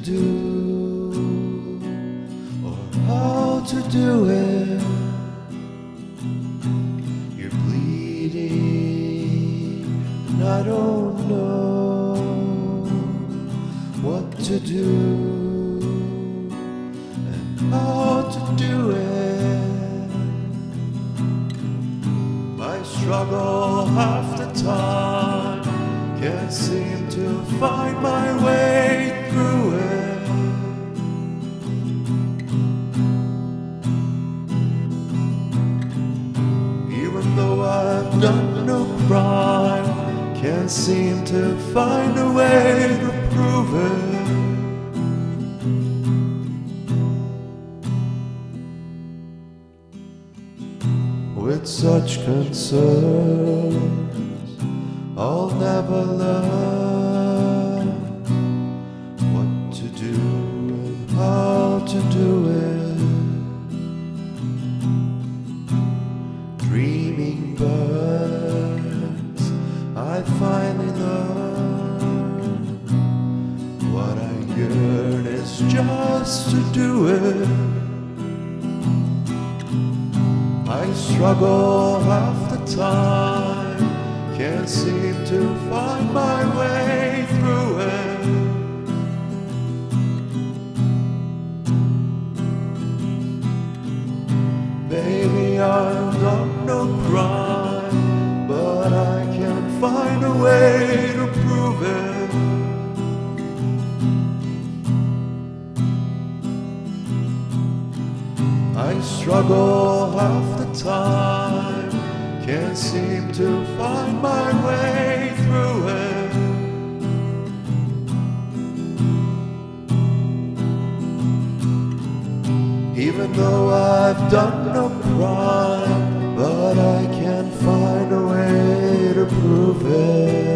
do or how to do it. You're bleeding and I don't know what to do and how to do it. I struggle half the time, can't seem to find my way through it. Even though I've done no crime, can't seem to find a way to prove it. With such concerns, I'll never learn what to do and how to do it. Dreaming birds, I finally learned what I yearn is just to do it. I struggle half the time, can't seem to find my way through it. Baby, I've done no crime, but I can't find a way to prove it. I struggle half the time, can't seem to find my way through it. Even though I've done no crime, but I can't find a way to prove it.